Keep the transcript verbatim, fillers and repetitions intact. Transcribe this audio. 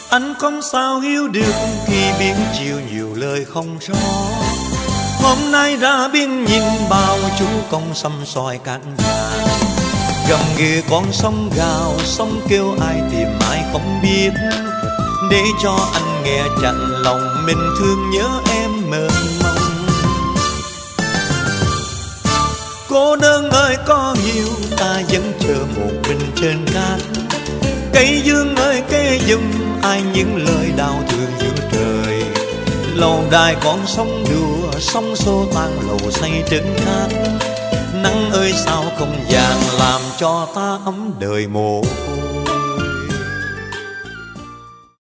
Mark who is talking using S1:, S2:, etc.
S1: Anh không sao hiểu được khi biết chiều nhiều lời không rõ. Hôm nay ra biển nhìn bao chú công xăm soi cát vàng, gầm ghê con sông gào, sông kêu ai tìm ai không biết. Để cho anh nghe chạnh lòng mình thương nhớ em mơ mộng. Cô đơn ơi có hiểu ta vẫn chờ một mình trên cát. Cây dương ơi kể giùm ai những lời đau thương giữa trời. Lâu đài con sông đùa sóng xô tan lầu say trên cát. Nắng ơi sao không vàng làm cho ta ấm đời mồ côi.